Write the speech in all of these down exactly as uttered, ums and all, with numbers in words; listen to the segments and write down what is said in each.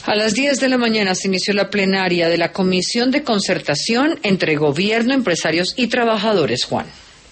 A las diez de la mañana se inició la plenaria de la Comisión de Concertación entre Gobierno, Empresarios y Trabajadores, Juan.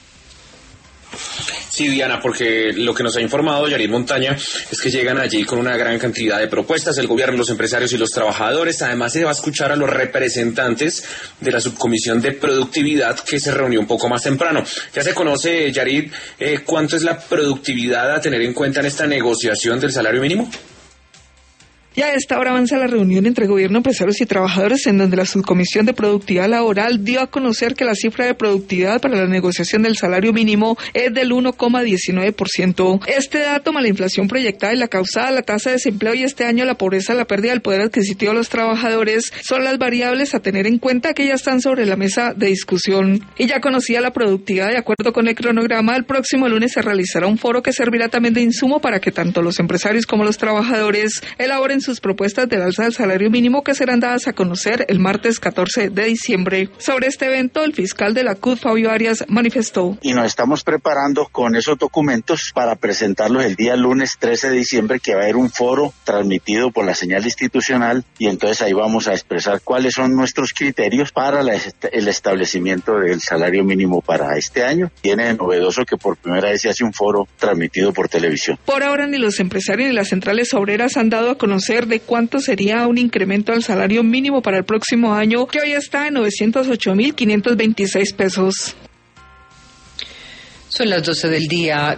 Sí, Diana, porque lo que nos ha informado Yarid Montaña es que llegan allí con una gran cantidad de propuestas, el gobierno, los empresarios y los trabajadores. Además, se va a escuchar a los representantes de la subcomisión de productividad que se reunió un poco más temprano. Ya se conoce, Yarid, eh, ¿cuánto es la productividad a tener en cuenta en esta negociación del salario mínimo? Y a esta hora avanza la reunión entre gobierno, empresarios y trabajadores, en donde la subcomisión de productividad laboral dio a conocer que la cifra de productividad para la negociación del salario mínimo es del uno coma diecinueve por ciento. Este dato, más la inflación proyectada y la causada, la tasa de desempleo y este año la pobreza, la pérdida del poder adquisitivo de los trabajadores, son las variables a tener en cuenta que ya están sobre la mesa de discusión. Y ya conocida la productividad, de acuerdo con el cronograma, el próximo lunes se realizará un foro que servirá también de insumo para que tanto los empresarios como los trabajadores elaboren sus propuestas del alza del salario mínimo, que serán dadas a conocer el martes catorce de diciembre. Sobre este evento, el fiscal de la C U T, Fabio Arias, manifestó. Y nos estamos preparando con esos documentos para presentarlos el día lunes trece de diciembre, que va a haber un foro transmitido por la señal institucional, y entonces ahí vamos a expresar cuáles son nuestros criterios para la, el establecimiento del salario mínimo para este año. Tiene novedoso que por primera vez se hace un foro transmitido por televisión. Por ahora ni los empresarios ni las centrales obreras han dado a conocer de cuánto sería un incremento al salario mínimo para el próximo año, que hoy está en novecientos ocho mil quinientos veintiséis pesos. Son las doce del día.